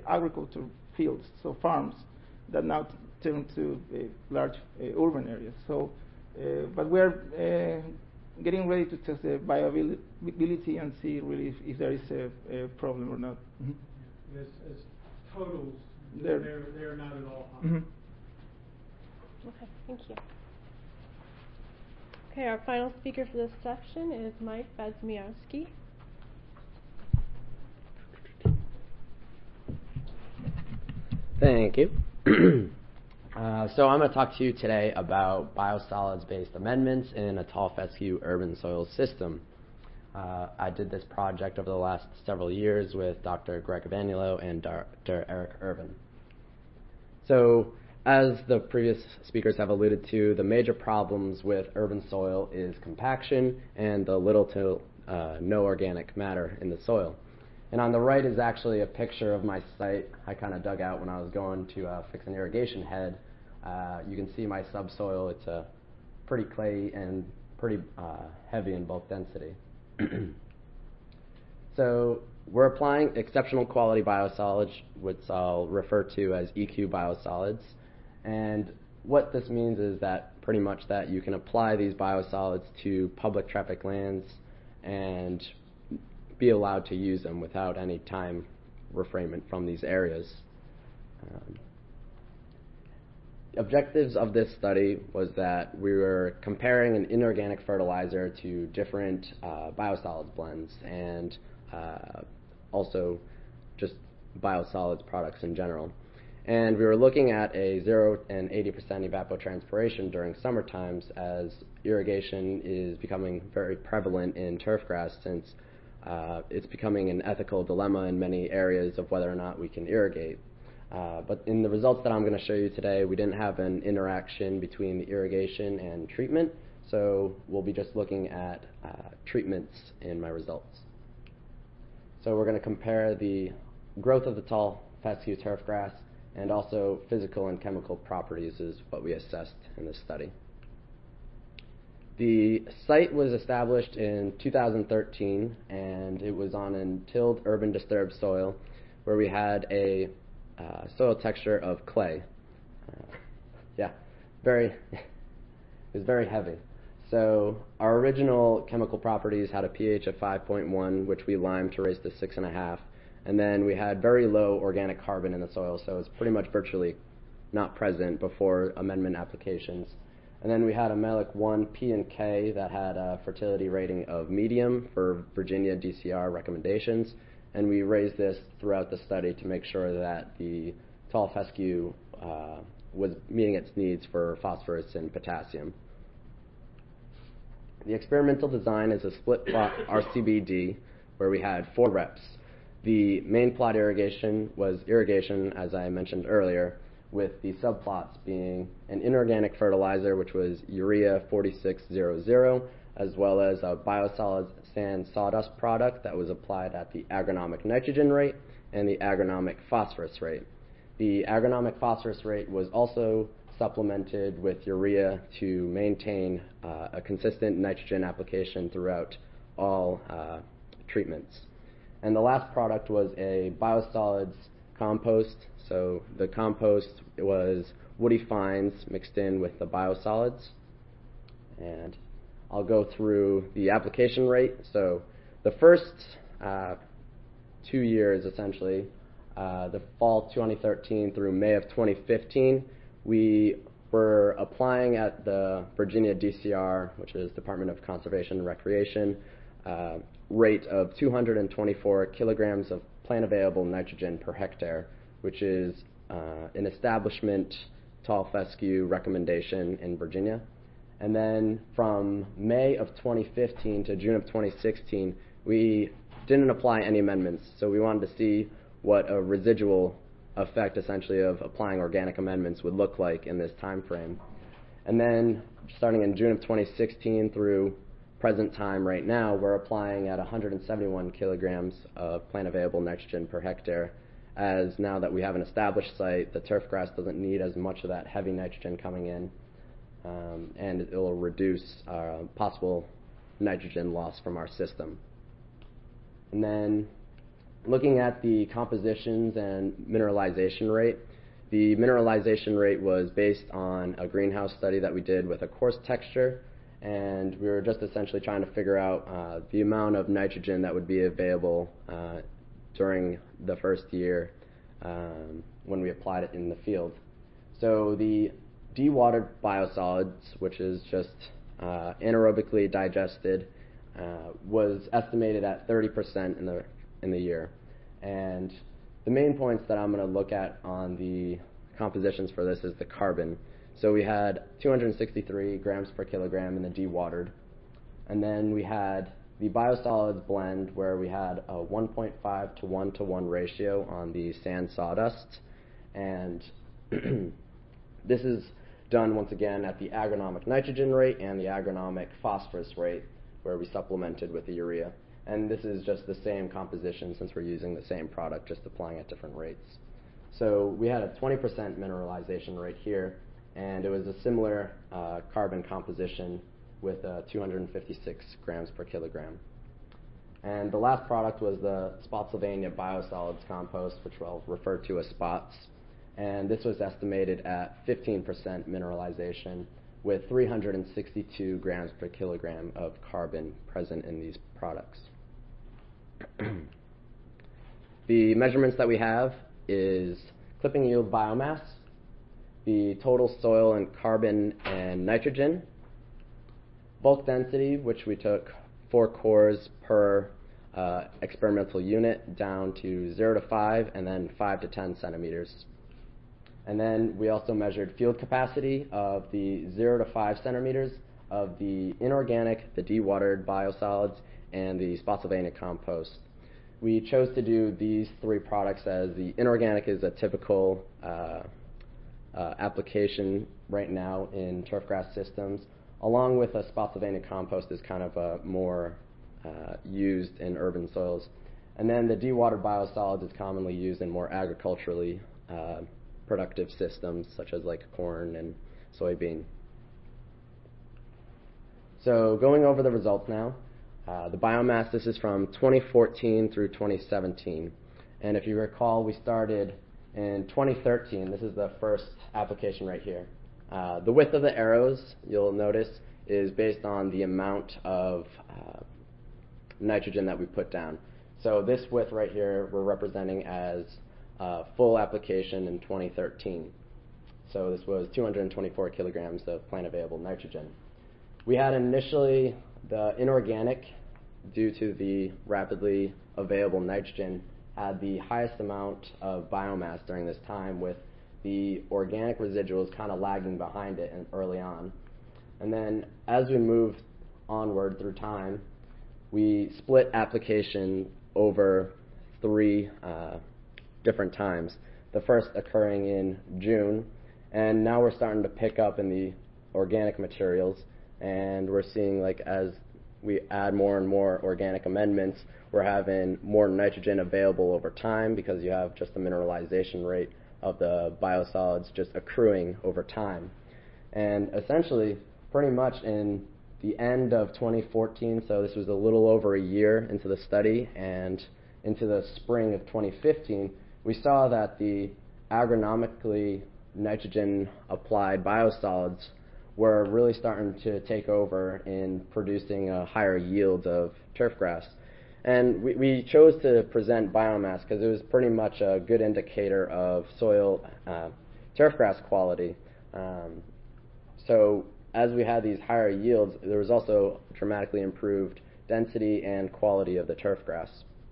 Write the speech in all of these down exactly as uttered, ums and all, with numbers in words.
agriculture fields, so farms, that now turn to uh, large uh, urban areas. So, uh, but we're uh, getting ready to test the viability and see really if, if there is a, a problem or not. Mm-hmm. As, as totals, they're, they're, they're not at all high. Mm-hmm. Okay, thank you. Okay, our final speaker for this section is Mike Wadzmianski. Thank you. uh, so I'm going to talk to you today about biosolids-based amendments in a tall fescue urban soil system. Uh, I did this project over the last several years with Doctor Greg Evangelho and Doctor Eric Irvin. So, as the previous speakers have alluded to, the major problems with urban soil is compaction and the little to uh, no organic matter in the soil. And on the right is actually a picture of my site I kind of dug out when I was going to uh, fix an irrigation head. Uh, you can see my subsoil. It's a pretty clayey and pretty uh, heavy in bulk density. So we're applying exceptional quality biosolids, which I'll refer to as E Q biosolids. And what this means is that pretty much that you can apply these biosolids to public traffic lands and be allowed to use them without any time refrainment from these areas. Um, objectives of this study was that we were comparing an inorganic fertilizer to different uh, biosolids blends and uh, also just biosolids products in general. And we were looking at a zero and eighty percent evapotranspiration during summer times, as irrigation is becoming very prevalent in turfgrass, since uh, it's becoming an ethical dilemma in many areas of whether or not we can irrigate. Uh, but in the results that I'm going to show you today, we didn't have an interaction between the irrigation and treatment, so we'll be just looking at uh, treatments in my results. So we're going to compare the growth of the tall fescue turfgrass and also physical and chemical properties is what we assessed in this study. The site was established in two thousand thirteen, and it was on an tilled urban disturbed soil where we had a uh, soil texture of clay. Uh, yeah, very, it was very heavy. So our original chemical properties had a pH of five point one, which we limed to raise to six point five. And then we had very low organic carbon in the soil, so it's pretty much virtually not present before amendment applications. And then we had a Melic one P and K that had a fertility rating of medium for Virginia D C R recommendations, and we raised this throughout the study to make sure that the tall fescue uh, was meeting its needs for phosphorus and potassium. The experimental design is a split plot R C B D where we had four reps. The main plot irrigation was irrigation, as I mentioned earlier, with the subplots being an inorganic fertilizer, which was urea forty-six hundred, as well as a biosolids sand sawdust product that was applied at the agronomic nitrogen rate and the agronomic phosphorus rate. The agronomic phosphorus rate was also supplemented with urea to maintain uh, a consistent nitrogen application throughout all uh, treatments. And the last product was a biosolids compost. So the compost was woody fines mixed in with the biosolids. And I'll go through the application rate. So the first uh, two years, essentially, uh, the fall twenty thirteen through May of twenty fifteen, we were applying at the Virginia D C R, which is Department of Conservation and Recreation, uh, rate of two hundred twenty-four kilograms of plant available nitrogen per hectare, which is uh, an establishment tall fescue recommendation in Virginia. And then from May of twenty fifteen to June of twenty sixteen, we didn't apply any amendments. So we wanted to see what a residual effect, essentially, of applying organic amendments would look like in this time frame. And then starting in June of twenty sixteen through present time right now, we're applying at one hundred seventy-one kilograms of plant available nitrogen per hectare, as now that we have an established site, the turf grass doesn't need as much of that heavy nitrogen coming in, um, and it will reduce uh, possible nitrogen loss from our system. And then looking at the compositions and mineralization rate, the mineralization rate was based on a greenhouse study that we did with a coarse texture, and we were just essentially trying to figure out uh, the amount of nitrogen that would be available uh, during the first year um, when we applied it in the field. So the dewatered biosolids, which is just uh, anaerobically digested, uh, was estimated at thirty percent in the in the year. And the main points that I'm going to look at on the compositions for this is the carbon. So we had two hundred sixty-three grams per kilogram in the dewatered, and then we had the biosolids blend where we had a one point five to one to one ratio on the sand sawdust, and this is done once again at the agronomic nitrogen rate and the agronomic phosphorus rate, where we supplemented with the urea. And this is just the same composition since we're using the same product, just applying at different rates. So we had a twenty percent mineralization rate here, and it was a similar uh, carbon composition with uh, two hundred fifty-six grams per kilogram. And the last product was the Spotsylvania biosolids compost, which I'll refer to as SPOTS. And this was estimated at fifteen percent mineralization with three hundred sixty-two grams per kilogram of carbon present in these products. The measurements that we have is clipping yield biomass, the total soil and carbon and nitrogen, bulk density, which we took four cores per uh, experimental unit down to zero to five, and then five to ten centimeters. And then we also measured field capacity of the zero to five centimeters of the inorganic, the dewatered biosolids, and the Spotsylvania compost. We chose to do these three products as the inorganic is a typical uh, uh, application right now in turfgrass systems, along with a Spotsylvania compost is kind of a more uh, used in urban soils. And then the dewatered biosolids is commonly used in more agriculturally uh, productive systems, such as like corn and soybean. So going over the results now, uh, the biomass, this is from twenty fourteen through twenty seventeen. And if you recall, we started in twenty thirteen. This is the first application right here. Uh, the width of the arrows, you'll notice, is based on the amount of uh, nitrogen that we put down. So this width right here we're representing as uh, full application in twenty thirteen. So this was two hundred twenty-four kilograms of plant available nitrogen. We had initially the inorganic, due to the rapidly available nitrogen, had the highest amount of biomass during this time, with the organic residuals kind of lagging behind it and early on. And then as we moved onward through time, we split application over three uh, different times. The first occurring in June, and now we're starting to pick up in the organic materials, and we're seeing, like, as we add more and more organic amendments, we're having more nitrogen available over time because you have just the mineralization rate of the biosolids just accruing over time. And essentially, pretty much in the end of twenty fourteen, so this was a little over a year into the study, and into the spring of twenty fifteen, we saw that the agronomically nitrogen applied biosolids were really starting to take over in producing a higher yield of turfgrass. And we, we chose to present biomass because it was pretty much a good indicator of soil uh, turfgrass quality. Um, so as we had these higher yields, there was also dramatically improved density and quality of the turfgrass.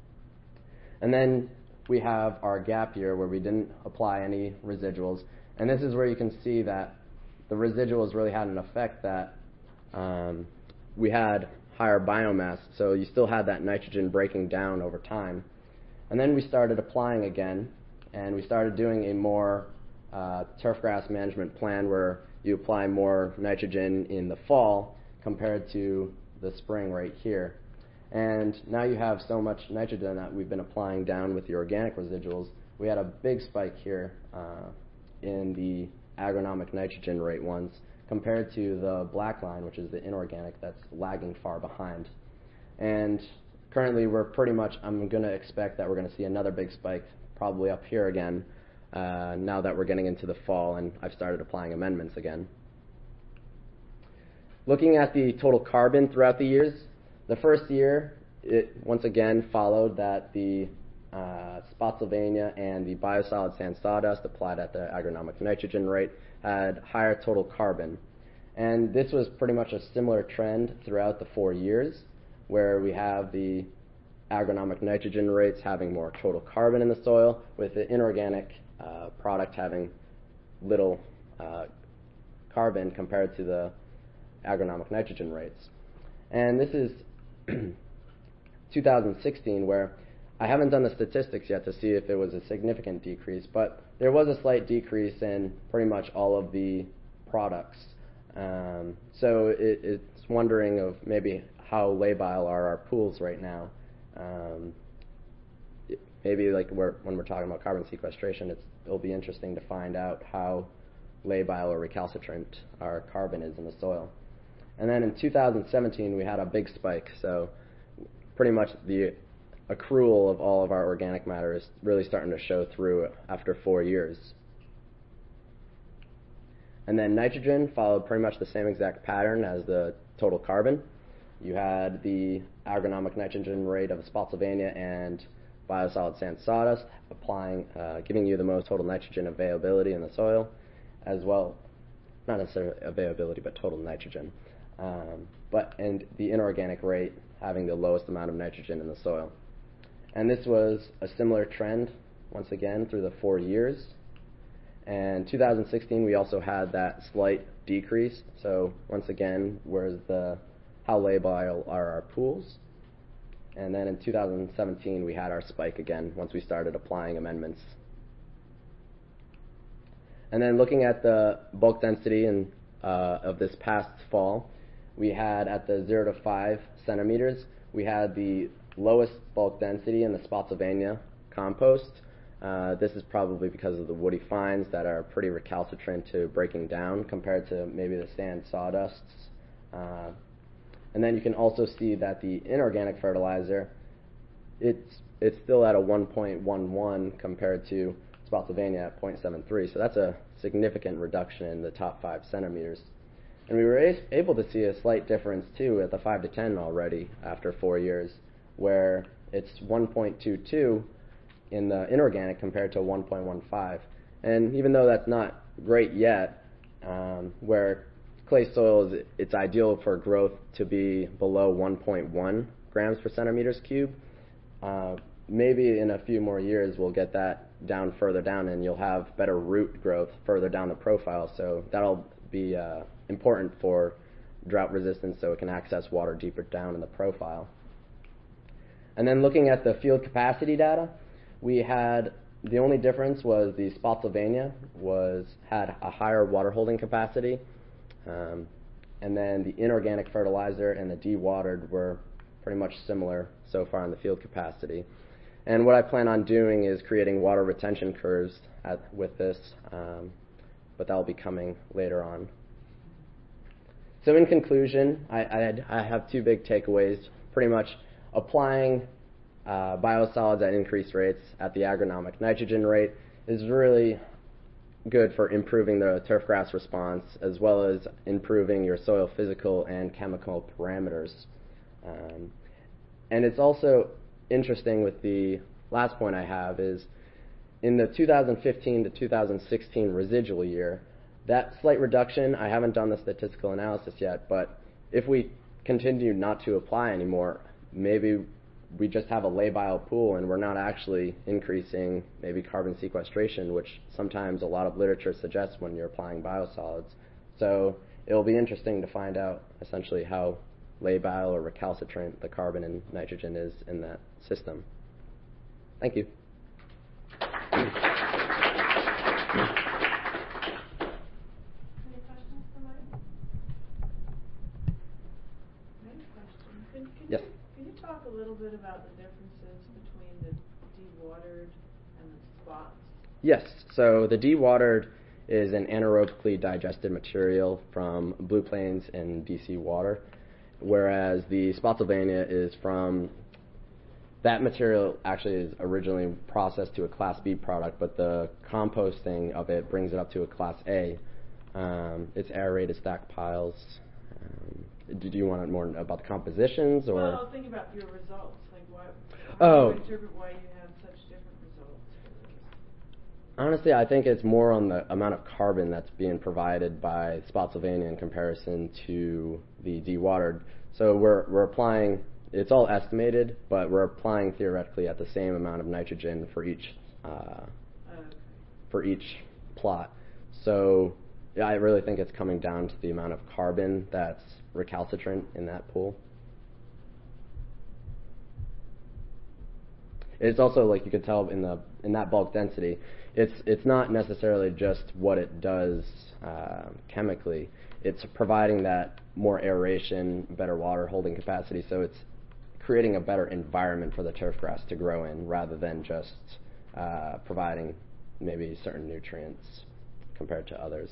And then we have our gap year where we didn't apply any residuals. And this is where you can see that the residuals really had an effect, that um, we had higher biomass, so you still had that nitrogen breaking down over time. And then we started applying again, and we started doing a more uh, turfgrass management plan where you apply more nitrogen in the fall compared to the spring right here. And now you have so much nitrogen that we've been applying down with the organic residuals. We had a big spike here uh, in the agronomic nitrogen rate ones compared to the black line, which is the inorganic, that's lagging far behind. And currently we're pretty much, I'm going to expect that we're going to see another big spike probably up here again uh, now that we're getting into the fall and I've started applying amendments again. Looking at the total carbon throughout the years, the first year it once again followed that the uh, Spotsylvania and the biosolids sand sawdust applied at the agronomic nitrogen rate had higher total carbon. And this was pretty much a similar trend throughout the four years, where we have the agronomic nitrogen rates having more total carbon in the soil, with the inorganic uh, product having little uh, carbon compared to the agronomic nitrogen rates. And this is two thousand sixteen, where I haven't done the statistics yet to see if it was a significant decrease, but there was a slight decrease in pretty much all of the products. Um, so it, it's wondering of maybe how labile are our pools right now. Um, it, maybe like we're, when we're talking about carbon sequestration, it's, it'll be interesting to find out how labile or recalcitrant our carbon is in the soil. And then in two thousand seventeen, we had a big spike. So pretty much the accrual of all of our organic matter is really starting to show through after four years. And then nitrogen followed pretty much the same exact pattern as the total carbon. You had the agronomic nitrogen rate of Spotsylvania and biosolid sand sawdust applying, uh, giving you the most total nitrogen availability in the soil, as well, not necessarily availability, but total nitrogen. Um, but and the inorganic rate having the lowest amount of nitrogen in the soil. And this was a similar trend, once again, through the four years. And two thousand sixteen, we also had that slight decrease. So once again, where's the how labile are our pools? And then in two thousand seventeen, we had our spike again once we started applying amendments. And then looking at the bulk density in, uh, of this past fall, we had at the zero to five centimeters, we had the lowest bulk density in the Spotsylvania compost. Uh, this is probably because of the woody fines that are pretty recalcitrant to breaking down compared to maybe the sand sawdusts. Uh, and then you can also see that the inorganic fertilizer, it's it's still at a one point one one compared to Spotsylvania at zero point seven three. So that's a significant reduction in the top five centimeters. And we were a- able to see a slight difference too at the five to ten already after four years, where it's one point two two in the inorganic compared to one point one five. And even though that's not great yet, um, where clay soil is, it's ideal for growth to be below one point one grams per centimeters cube, uh, maybe in a few more years we'll get that down further down and you'll have better root growth further down the profile. So that'll be uh, important for drought resistance, so it can access water deeper down in the profile. And then looking at the field capacity data, we had, the only difference was the Spotsylvania was had a higher water holding capacity, um, and then the inorganic fertilizer and the dewatered were pretty much similar so far in the field capacity. And what I plan on doing is creating water retention curves at, with this, um, but that will be coming later on. So in conclusion, I, I, had, I have two big takeaways. Pretty much applying uh, biosolids at increased rates at the agronomic nitrogen rate is really good for improving the turf grass response, as well as improving your soil physical and chemical parameters. Um, and it's also interesting with the last point I have is in the two thousand fifteen to two thousand sixteen residual year, that slight reduction, I haven't done the statistical analysis yet, but if we continue not to apply anymore, maybe we just have a labile pool and we're not actually increasing maybe carbon sequestration, which sometimes a lot of literature suggests when you're applying biosolids. So it'll be interesting to find out essentially how labile or recalcitrant the carbon and nitrogen is in that system. Thank you. Any questions for Mike? I have a question. Can, can Yes. You, can you talk a little bit about the differences between the dewatered and the spots? Yes. So the dewatered is an anaerobically digested material from Blue Plains and D C water, whereas the Spotsylvania is from that material actually is originally processed to a Class B product, but the composting of it brings it up to a Class A. Um, it's aerated stack piles. Um, do you want to more about the compositions, or? Well, think about your results. Like, what? How Oh. do you interpret why you have such different results? Honestly, I think it's more on the amount of carbon that's being provided by Spotsylvania in comparison to the dewatered. So we're we're applying. It's all estimated, but we're applying theoretically at the same amount of nitrogen for each uh, Okay. for each plot. So yeah, I really think it's coming down to the amount of carbon that's recalcitrant in that pool. It's also, like you could tell in the in that bulk density, it's it's not necessarily just what it does uh, chemically. It's providing that more aeration, better water holding capacity. So it's creating a better environment for the turf grass to grow in, rather than just uh, providing maybe certain nutrients compared to others.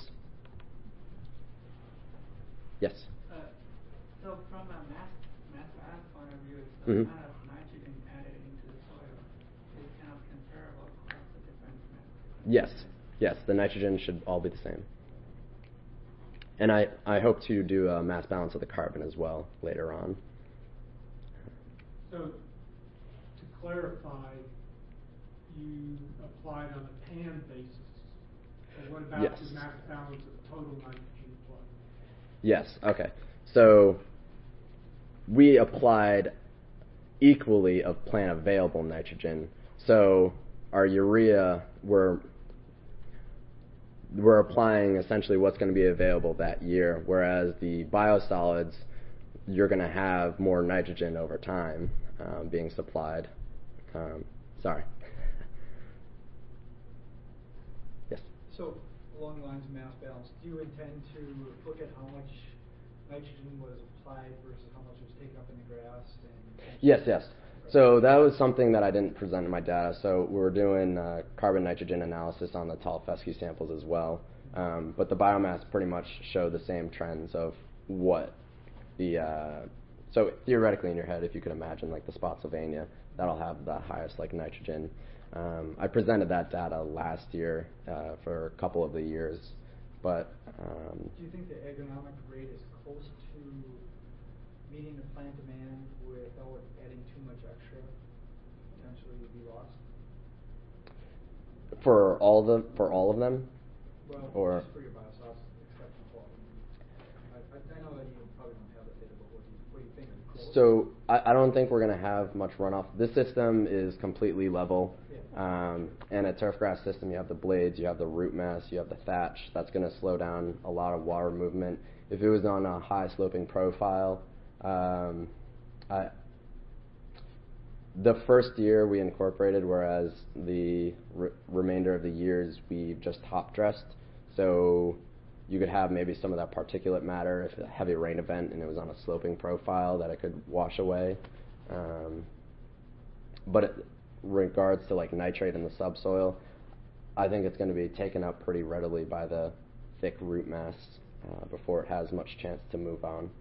Yes. Uh, so from a mass mass balance point of view, the Mhm. amount of nitrogen added into the soil is kind of comparable across the different mass. Yes. Yes. The nitrogen should all be the same. And I, I hope to do a mass balance of the carbon as well later on. So, to clarify, you applied on a P A M basis. So what about Yes. the mass balance of total nitrogen applied? Yes, okay. So we applied equally of plant available nitrogen. So our urea, we're, we're applying essentially what's going to be available that year, whereas the biosolids, you're going to have more nitrogen over time um, being supplied. Um, sorry. Yes. So, along the lines of mass balance, do you intend to look at how much nitrogen was applied versus how much was taken up in the grass? And Yes, yes. So that was something that I didn't present in my data. So we're doing uh, carbon nitrogen analysis on the tall fescue samples as well. Um, but the biomass pretty much showed the same trends of what the, uh, so theoretically in your head, if you could imagine like the Spotsylvania, that'll have the highest like nitrogen. Um, I presented that data last year uh, for a couple of the years, but um, do you think the agronomic rate is close to meeting the plant demand without adding too much extra, potentially be lost? for all the for all of them? Well, Or- just for your biosolids, exception quality. I, I, I know that you probably don't have the data, but what do you, what do you think is close? So I, I don't think we're going to have much runoff. This system is completely level. Yeah. Um, and a turf grass system, you have the blades, you have the root mass, you have the thatch. That's going to slow down a lot of water movement. If it was on a high sloping profile, um, I, the first year we incorporated, whereas the re- remainder of the years we just top dressed. So you could have maybe some of that particulate matter if a heavy rain event and it was on a sloping profile that it could wash away. Um, but it, regards to like nitrate in the subsoil, I think it's going to be taken up pretty readily by the thick root mass uh, before it has much chance to move on.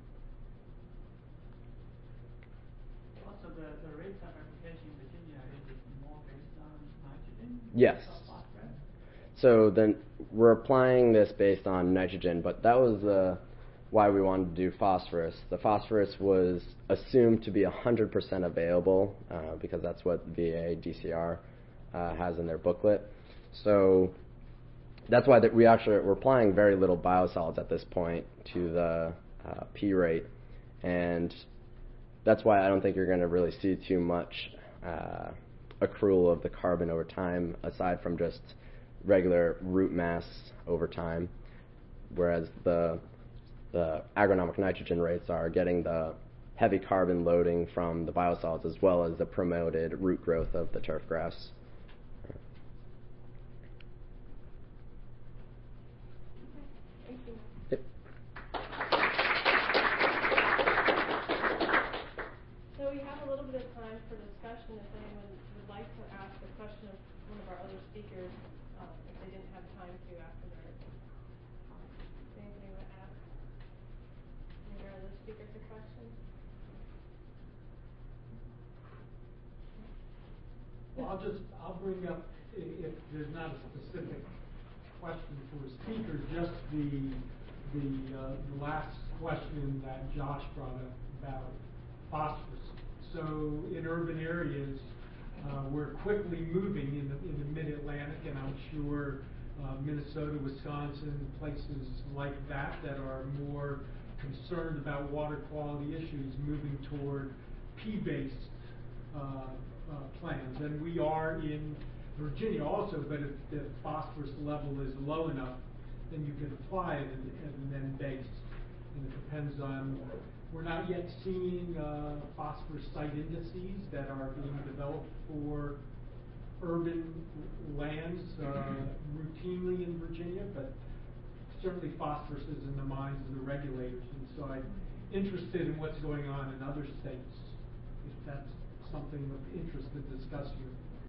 Also, the, the rates of application in Virginia is more based on nitrogen? Yes. Or phosphorus? So then we're applying this based on nitrogen, but that was uh, why we wanted to do phosphorus. The phosphorus was assumed to be one hundred percent available uh, because that's what V A D C R uh, has in their booklet. So that's why that we actually we're applying very little biosolids at this point to the uh, P rate, and that's why I don't think you're going to really see too much uh, accrual of the carbon over time, aside from just regular root mass over time, whereas the the agronomic nitrogen rates are getting the heavy carbon loading from the biosolids as well as the promoted root growth of the turf grass. Thank you. Yep. So we have a little bit of time for discussion if anyone would like to ask a question of one of our other speakers, uh, if they didn't have time to after their anything to ask. Any of our other speakers a question? I'll just, I'll bring up, i- if there's not a specific question for a speaker, just the, the, uh, the last question that Josh brought up about phosphorus. So in urban areas, uh, we're quickly moving in the, in the mid-Atlantic, and I'm sure uh, Minnesota, Wisconsin, places like that that are more concerned about water quality issues, moving toward P-based uh, uh, plans. And we are in Virginia also, but if the phosphorus level is low enough, then you can apply it and, and then base. And it depends on, we're not yet seeing uh, phosphorus site indices that are being developed for urban lands uh, routinely in Virginia, but certainly phosphorus is in the minds of the regulators. And so I'm interested in what's going on in other states, if that's something of interest to discuss here.